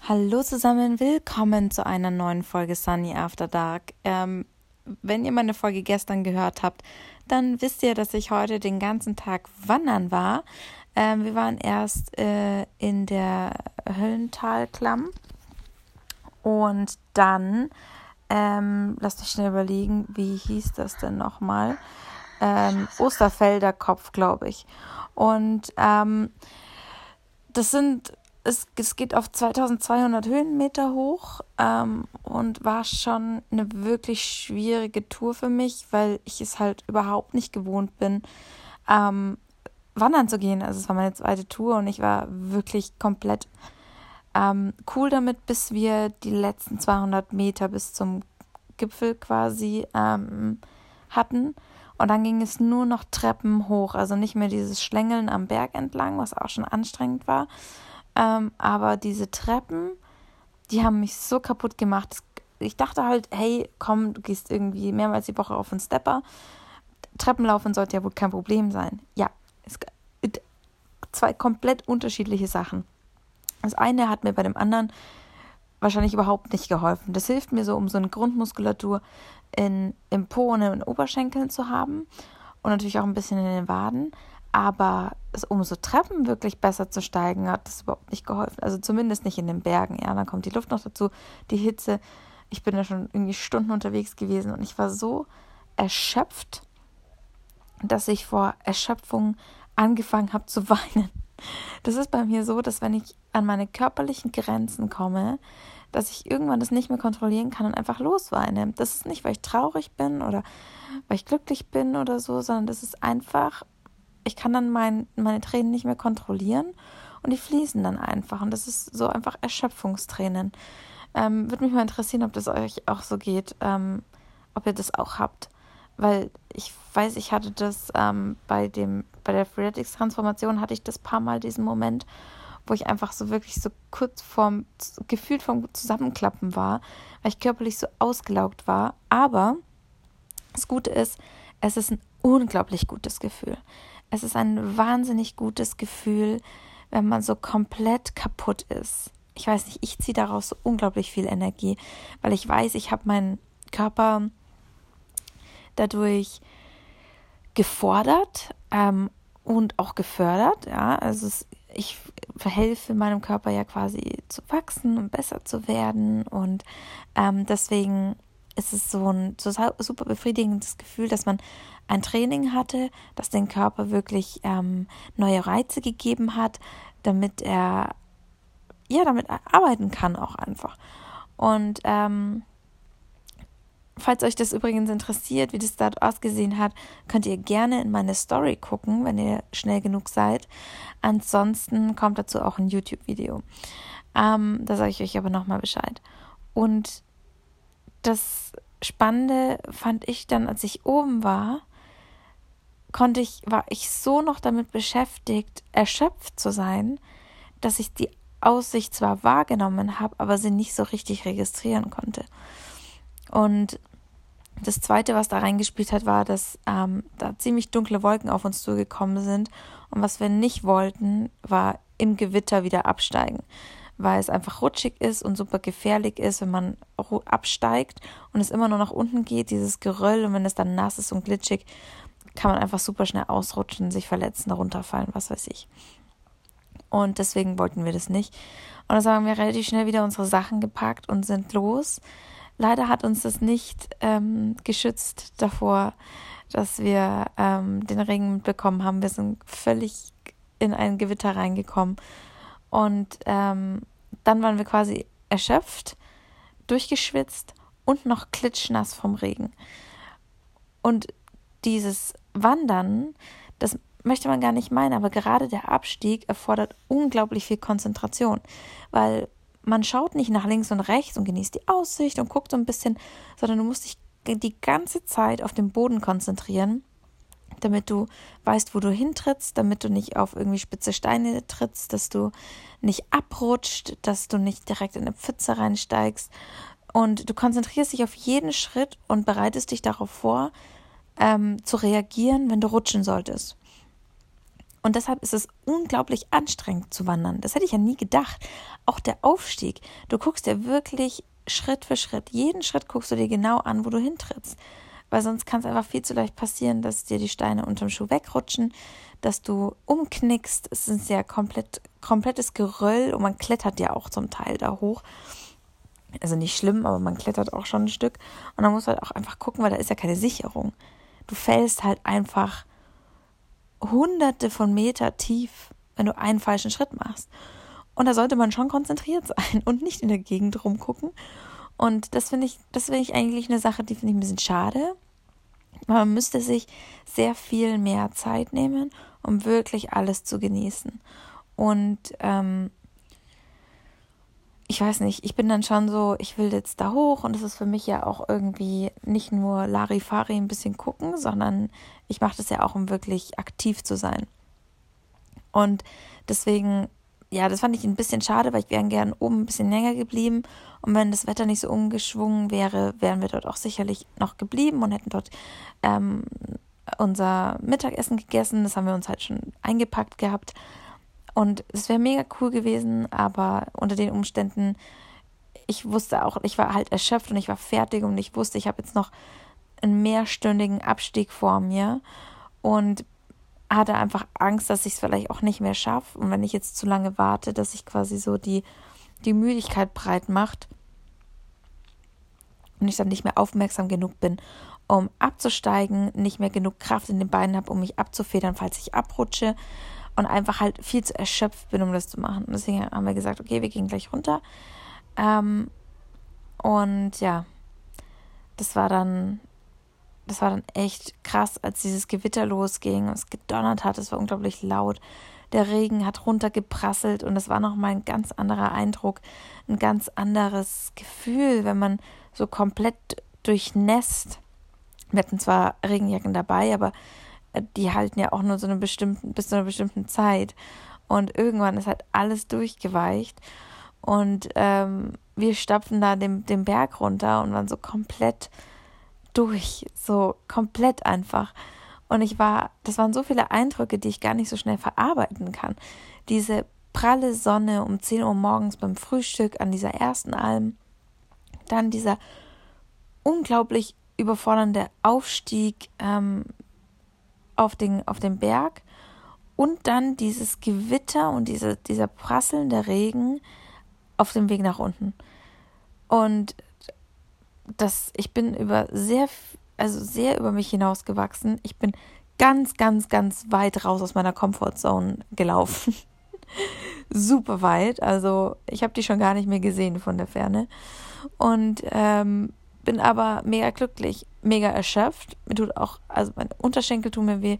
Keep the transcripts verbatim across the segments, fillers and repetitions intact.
Hallo zusammen, willkommen zu einer neuen Folge Sunny After Dark. Ähm, wenn ihr meine Folge gestern gehört habt, dann wisst ihr, dass ich heute den ganzen Tag wandern war. Ähm, wir waren erst äh, in der Höllentalklamm und dann, ähm, lasst mich schnell überlegen, wie hieß das denn nochmal? Ähm, Osterfelder Kopf, glaube ich. Und ähm, das sind Es, es geht auf zweitausendzweihundert Höhenmeter hoch ähm, und war schon eine wirklich schwierige Tour für mich, weil ich es halt überhaupt nicht gewohnt bin, ähm, wandern zu gehen. Also es war meine zweite Tour und ich war wirklich komplett ähm, cool damit, bis wir die letzten zweihundert Meter bis zum Gipfel quasi ähm, hatten. Und dann ging es nur noch Treppen hoch, also nicht mehr dieses Schlängeln am Berg entlang, was auch schon anstrengend war. Ähm, aber diese Treppen, die haben mich so kaputt gemacht. Ich dachte halt, hey, komm, du gehst irgendwie mehrmals die Woche auf den Stepper. Treppenlaufen sollte ja wohl kein Problem sein. Ja, es, zwei komplett unterschiedliche Sachen. Das eine hat mir bei dem anderen wahrscheinlich überhaupt nicht geholfen. Das hilft mir so, um so eine Grundmuskulatur in, im Po und in den Oberschenkeln zu haben und natürlich auch ein bisschen in den Waden. Aber es, um so Treppen wirklich besser zu steigen, hat das überhaupt nicht geholfen. Also zumindest nicht in den Bergen. Ja, dann kommt die Luft noch dazu, die Hitze. Ich bin ja schon irgendwie Stunden unterwegs gewesen und ich war so erschöpft, dass ich vor Erschöpfung angefangen habe zu weinen. Das ist bei mir so, dass wenn ich an meine körperlichen Grenzen komme, dass ich irgendwann das nicht mehr kontrollieren kann und einfach losweine. Das ist nicht, weil ich traurig bin oder weil ich glücklich bin oder so, sondern das ist einfach, ich kann dann mein, meine Tränen nicht mehr kontrollieren und die fließen dann einfach. Und das ist so einfach Erschöpfungstränen. Ähm, würde mich mal interessieren, ob das euch auch so geht, ähm, ob ihr das auch habt. Weil ich weiß, ich hatte das ähm, bei dem bei der Freeletics-Transformation hatte ich das paar Mal diesen Moment, wo ich einfach so wirklich so kurz vorm, gefühlt vom Zusammenklappen war, weil ich körperlich so ausgelaugt war. Aber das Gute ist, es ist ein unglaublich gutes Gefühl. Es ist ein wahnsinnig gutes Gefühl, wenn man so komplett kaputt ist. Ich weiß nicht, ich ziehe daraus so unglaublich viel Energie, weil ich weiß, ich habe meinen Körper dadurch gefordert ähm, und auch gefördert. Ja, also es, ich verhelfe meinem Körper ja quasi zu wachsen und besser zu werden und ähm, deswegen ist es so ein so super befriedigendes Gefühl, dass man ein Training hatte, das den Körper wirklich ähm, neue Reize gegeben hat, damit er ja damit arbeiten kann auch einfach. Und ähm, falls euch das übrigens interessiert, wie das da ausgesehen hat, könnt ihr gerne in meine Story gucken, wenn ihr schnell genug seid. Ansonsten kommt dazu auch ein YouTube-Video. Ähm, da sage ich euch aber nochmal Bescheid. Und das Spannende fand ich dann, als ich oben war, konnte ich, war ich so noch damit beschäftigt, erschöpft zu sein, dass ich die Aussicht zwar wahrgenommen habe, aber sie nicht so richtig registrieren konnte. Und das Zweite, was da reingespielt hat, war, dass ähm, da ziemlich dunkle Wolken auf uns zugekommen sind. Und was wir nicht wollten, war im Gewitter wieder absteigen, weil es einfach rutschig ist und super gefährlich ist, wenn man absteigt und es immer nur nach unten geht, dieses Geröll, und wenn es dann nass ist und glitschig, kann man einfach super schnell ausrutschen, sich verletzen, runterfallen, was weiß ich. Und deswegen wollten wir das nicht. Und dann haben wir relativ schnell wieder unsere Sachen gepackt und sind los. Leider hat uns das nicht ähm, geschützt davor, dass wir ähm, den Regen mitbekommen haben. Wir sind völlig in ein Gewitter reingekommen. Und ähm, dann waren wir quasi erschöpft, durchgeschwitzt und noch klitschnass vom Regen. Und dieses Wandern, das möchte man gar nicht meinen, aber gerade der Abstieg erfordert unglaublich viel Konzentration, weil man schaut nicht nach links und rechts und genießt die Aussicht und guckt so ein bisschen, sondern du musst dich die ganze Zeit auf den Boden konzentrieren, damit du weißt, wo du hintrittst, damit du nicht auf irgendwie spitze Steine trittst, dass du nicht abrutscht, dass du nicht direkt in eine Pfütze reinsteigst. Und du konzentrierst dich auf jeden Schritt und bereitest dich darauf vor, ähm, zu reagieren, wenn du rutschen solltest. Und deshalb ist es unglaublich anstrengend zu wandern. Das hätte ich ja nie gedacht. Auch der Aufstieg. Du guckst dir wirklich Schritt für Schritt, jeden Schritt guckst du dir genau an, wo du hintrittst. Weil sonst kann es einfach viel zu leicht passieren, dass dir die Steine unterm Schuh wegrutschen, dass du umknickst. Es ist ja komplett, komplettes Geröll und man klettert ja auch zum Teil da hoch. Also nicht schlimm, aber man klettert auch schon ein Stück. Und dann musst du halt auch einfach gucken, weil da ist ja keine Sicherung. Du fällst halt einfach hunderte von Meter tief, wenn du einen falschen Schritt machst. Und da sollte man schon konzentriert sein und nicht in der Gegend rumgucken. Und das finde ich, das finde ich eigentlich eine Sache, die finde ich ein bisschen schade. Man müsste sich sehr viel mehr Zeit nehmen, um wirklich alles zu genießen. Und ähm, ich weiß nicht, ich bin dann schon so, ich will jetzt da hoch und es ist für mich ja auch irgendwie nicht nur Larifari ein bisschen gucken, sondern ich mache das ja auch, um wirklich aktiv zu sein. Und deswegen, ja, das fand ich ein bisschen schade, weil ich wäre gern oben ein bisschen länger geblieben und wenn das Wetter nicht so umgeschwungen wäre, wären wir dort auch sicherlich noch geblieben und hätten dort ähm, unser Mittagessen gegessen. Das haben wir uns halt schon eingepackt gehabt. Und es wäre mega cool gewesen, aber unter den Umständen, ich wusste auch, ich war halt erschöpft und ich war fertig und ich wusste, ich habe jetzt noch einen mehrstündigen Abstieg vor mir und hatte einfach Angst, dass ich es vielleicht auch nicht mehr schaffe und wenn ich jetzt zu lange warte, dass sich quasi so die, die Müdigkeit breit macht und ich dann nicht mehr aufmerksam genug bin, um abzusteigen, nicht mehr genug Kraft in den Beinen habe, um mich abzufedern, falls ich abrutsche. Und einfach halt viel zu erschöpft bin, um das zu machen. Und deswegen haben wir gesagt, okay, wir gehen gleich runter. Ähm, und ja, das war dann, das war dann echt krass, als dieses Gewitter losging und es gedonnert hat. Es war unglaublich laut. Der Regen hat runtergeprasselt und das war nochmal ein ganz anderer Eindruck, ein ganz anderes Gefühl, wenn man so komplett durchnässt. Wir hatten zwar Regenjacken dabei, aber die halten ja auch nur so eine bestimmte, bis zu einer bestimmten Zeit. Und irgendwann ist halt alles durchgeweicht. Und ähm, wir stapfen da den, den Berg runter und waren so komplett durch. So komplett einfach. Und ich war, das waren so viele Eindrücke, die ich gar nicht so schnell verarbeiten kann. Diese pralle Sonne um zehn Uhr morgens beim Frühstück an dieser ersten Alm. Dann dieser unglaublich überfordernde Aufstieg, ähm, auf den, auf den Berg und dann dieses Gewitter und diese, dieser prasselnde Regen auf dem Weg nach unten. Und das, ich bin über sehr, also sehr über mich hinausgewachsen. Ich bin ganz, ganz, ganz weit raus aus meiner Comfortzone gelaufen. Super weit. Also ich habe die schon gar nicht mehr gesehen von der Ferne. Und ähm, bin aber mega glücklich, mega erschöpft. Mir tut auch, also meine Unterschenkel tun mir weh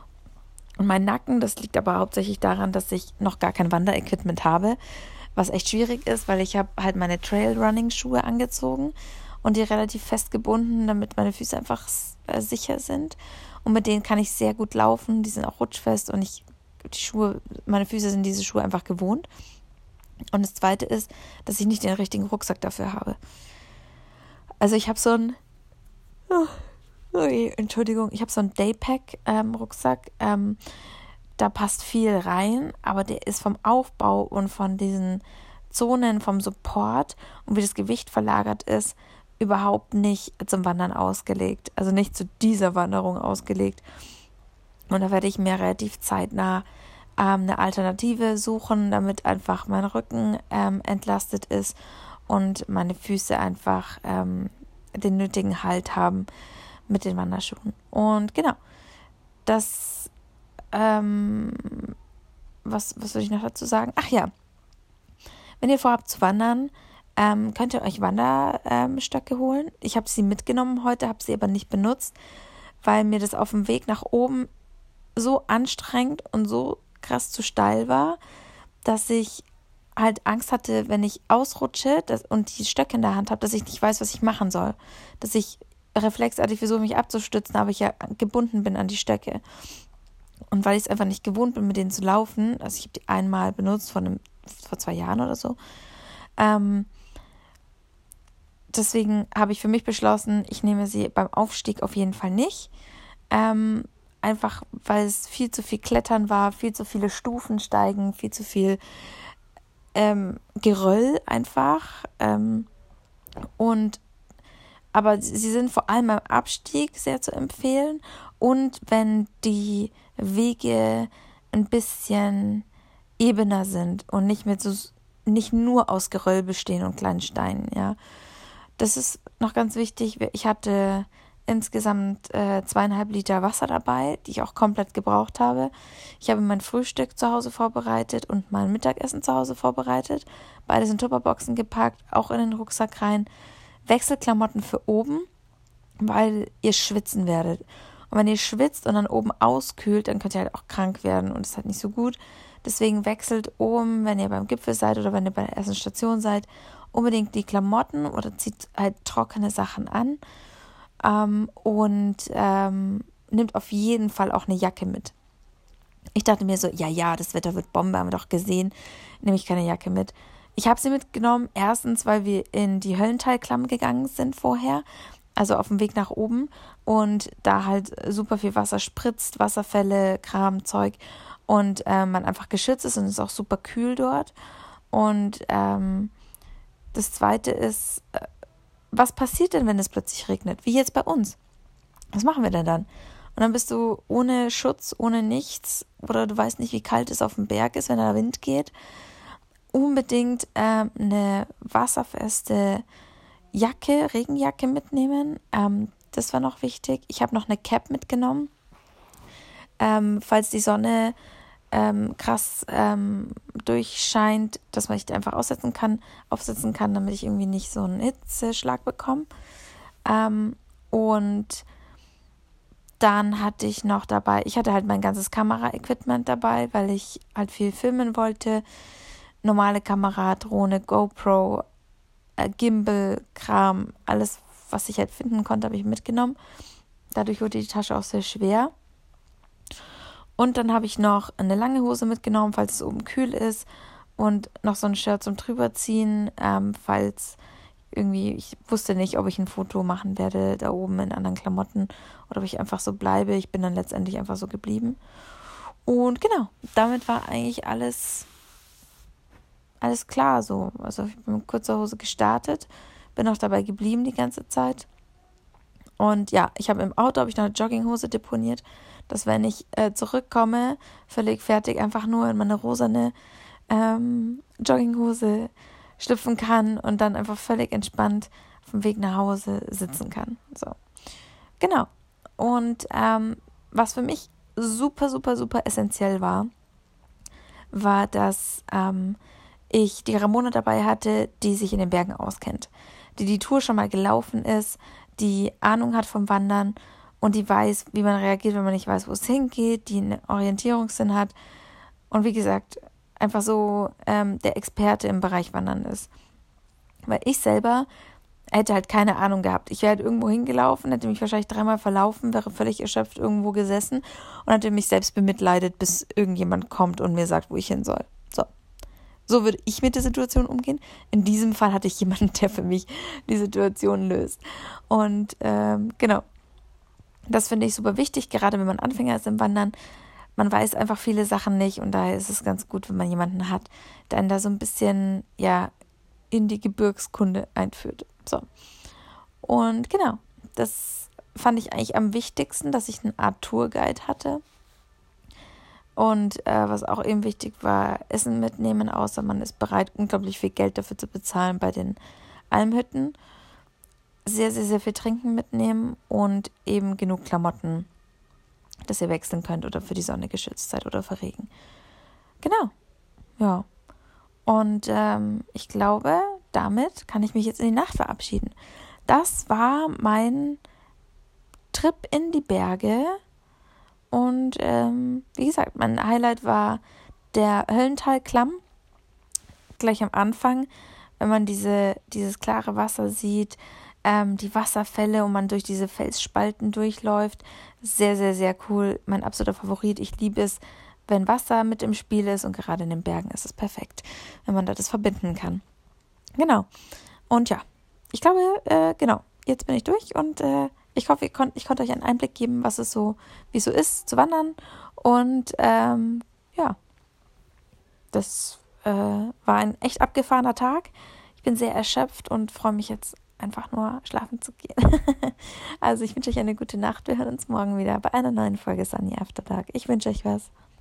und mein Nacken. Das liegt aber hauptsächlich daran, dass ich noch gar kein Wanderequipment habe, was echt schwierig ist, weil ich habe halt meine Trailrunning-Schuhe angezogen und die relativ fest gebunden, damit meine Füße einfach äh, sicher sind. Und mit denen kann ich sehr gut laufen. Die sind auch rutschfest und ich, die Schuhe, meine Füße sind diese Schuhe einfach gewohnt. Und das Zweite ist, dass ich nicht den richtigen Rucksack dafür habe. Also ich habe so ein, oh, oh, Entschuldigung, ich habe so einen Daypack-Rucksack, ähm, da passt viel rein, aber der ist vom Aufbau und von diesen Zonen, vom Support und wie das Gewicht verlagert ist, überhaupt nicht zum Wandern ausgelegt, also nicht zu dieser Wanderung ausgelegt. Und da werde ich mir relativ zeitnah ähm, eine Alternative suchen, damit einfach mein Rücken ähm, entlastet ist und meine Füße einfach ähm, den nötigen Halt haben mit den Wanderschuhen. Und genau, das, ähm, was, was soll ich noch dazu sagen? Ach ja, wenn ihr vorhabt zu wandern, ähm, könnt ihr euch Wanderstöcke holen. Ich habe sie mitgenommen heute, habe sie aber nicht benutzt, weil mir das auf dem Weg nach oben so anstrengend und so krass zu steil war, dass ich halt Angst hatte, wenn ich ausrutsche dass, und die Stöcke in der Hand habe, dass ich nicht weiß, was ich machen soll. Dass ich reflexartig versuche, mich abzustützen, aber ich ja gebunden bin an die Stöcke. Und weil ich es einfach nicht gewohnt bin, mit denen zu laufen, also ich habe die einmal benutzt vor, einem, vor zwei Jahren oder so, ähm, deswegen habe ich für mich beschlossen, ich nehme sie beim Aufstieg auf jeden Fall nicht. Ähm, einfach weil es viel zu viel Klettern war, viel zu viele Stufen steigen, viel zu viel ähm, Geröll einfach. Ähm, und aber sie sind vor allem am Abstieg sehr zu empfehlen und wenn die Wege ein bisschen ebener sind und nicht mit so nicht nur aus Geröll bestehen und kleinen Steinen, ja. Das ist noch ganz wichtig. Ich hatte insgesamt äh, zweieinhalb Liter Wasser dabei, die ich auch komplett gebraucht habe. Ich habe mein Frühstück zu Hause vorbereitet und mein Mittagessen zu Hause vorbereitet. Beides in Tupperboxen gepackt, auch in den Rucksack rein. Wechselklamotten für oben, weil ihr schwitzen werdet. Und wenn ihr schwitzt und dann oben auskühlt, dann könnt ihr halt auch krank werden und das ist halt nicht so gut. Deswegen wechselt oben, wenn ihr beim Gipfel seid oder wenn ihr bei der ersten Station seid, unbedingt die Klamotten oder zieht halt trockene Sachen an ähm, und ähm, nimmt auf jeden Fall auch eine Jacke mit. Ich dachte mir so, ja, ja, das Wetter wird Bombe, haben wir doch gesehen, nehme ich keine Jacke mit. Ich habe sie mitgenommen, erstens, weil wir in die Höllentalklamm gegangen sind vorher, also auf dem Weg nach oben und da halt super viel Wasser spritzt, Wasserfälle, Kram, Zeug und äh, man einfach geschützt ist und es ist auch super kühl dort. Und ähm, das Zweite ist, äh, was passiert denn, wenn es plötzlich regnet? Wie jetzt bei uns. Was machen wir denn dann? Und dann bist du ohne Schutz, ohne nichts oder du weißt nicht, wie kalt es auf dem Berg ist, wenn der Wind geht. Unbedingt ähm, eine wasserfeste Jacke, Regenjacke mitnehmen. Ähm, das war noch wichtig. Ich habe noch eine Cap mitgenommen, ähm, falls die Sonne ähm, krass ähm, durchscheint, dass man sich einfach aussetzen kann, aufsetzen kann, damit ich irgendwie nicht so einen Hitzeschlag bekomme. Ähm, und dann hatte ich noch dabei, ich hatte halt mein ganzes Kamera-Equipment dabei, weil ich halt viel filmen wollte. Normale Kamera, Drohne, GoPro, äh, Gimbal, Kram, alles, was ich halt finden konnte, habe ich mitgenommen. Dadurch wurde die Tasche auch sehr schwer. Und dann habe ich noch eine lange Hose mitgenommen, falls es oben kühl ist. Und noch so ein Shirt zum Drüberziehen, ähm, falls irgendwie, ich wusste nicht, ob ich ein Foto machen werde da oben in anderen Klamotten oder ob ich einfach so bleibe. Ich bin dann letztendlich einfach so geblieben. Und genau, damit war eigentlich alles... Alles klar so. Also ich bin mit kurzer Hose gestartet, bin auch dabei geblieben die ganze Zeit. Und ja, ich habe im Auto habe ich noch eine Jogginghose deponiert, dass wenn ich äh, zurückkomme, völlig fertig, einfach nur in meine rosane ähm, Jogginghose schlüpfen kann und dann einfach völlig entspannt auf dem Weg nach Hause sitzen kann. So. Genau. Und ähm, was für mich super, super, super essentiell war, war, dass ähm, ich die Ramona dabei hatte, die sich in den Bergen auskennt, die die Tour schon mal gelaufen ist, die Ahnung hat vom Wandern und die weiß, wie man reagiert, wenn man nicht weiß, wo es hingeht, die einen Orientierungssinn hat und wie gesagt, einfach so ähm, der Experte im Bereich Wandern ist. Weil ich selber hätte halt keine Ahnung gehabt. Ich wäre halt irgendwo hingelaufen, hätte mich wahrscheinlich dreimal verlaufen, wäre völlig erschöpft irgendwo gesessen und hätte mich selbst bemitleidet, bis irgendjemand kommt und mir sagt, wo ich hin soll. So. So würde ich mit der Situation umgehen. In diesem Fall hatte ich jemanden, der für mich die Situation löst. Und ähm, genau, das finde ich super wichtig, gerade wenn man Anfänger ist im Wandern. Man weiß einfach viele Sachen nicht und daher ist es ganz gut, wenn man jemanden hat, der einen da so ein bisschen ja in die Gebirgskunde einführt. So. Und genau, das fand ich eigentlich am wichtigsten, dass ich eine Art Tourguide hatte. Und äh, was auch eben wichtig war, Essen mitnehmen, außer man ist bereit, unglaublich viel Geld dafür zu bezahlen bei den Almhütten. Sehr, sehr, sehr viel Trinken mitnehmen und eben genug Klamotten, dass ihr wechseln könnt oder für die Sonne geschützt seid oder für Regen. Genau, ja. Und ähm, ich glaube, damit kann ich mich jetzt in die Nacht verabschieden. Das war mein Trip in die Berge. Und ähm, wie gesagt, mein Highlight war der Höllentalklamm. Gleich am Anfang, wenn man diese dieses klare Wasser sieht, ähm, die Wasserfälle und man durch diese Felsspalten durchläuft. Sehr, sehr, sehr cool. Mein absoluter Favorit. Ich liebe es, wenn Wasser mit im Spiel ist und gerade in den Bergen ist es perfekt, wenn man da das verbinden kann. Genau. Und ja, ich glaube, äh, genau, jetzt bin ich durch und äh, ich hoffe, ich, konnt, ich konnte euch einen Einblick geben, was es so, wie es so ist, zu wandern. Und ähm, ja, das äh, war ein echt abgefahrener Tag. Ich bin sehr erschöpft und freue mich jetzt einfach nur schlafen zu gehen. Also ich wünsche euch eine gute Nacht. Wir hören uns morgen wieder bei einer neuen Folge Sunny After Dark. Ich wünsche euch was.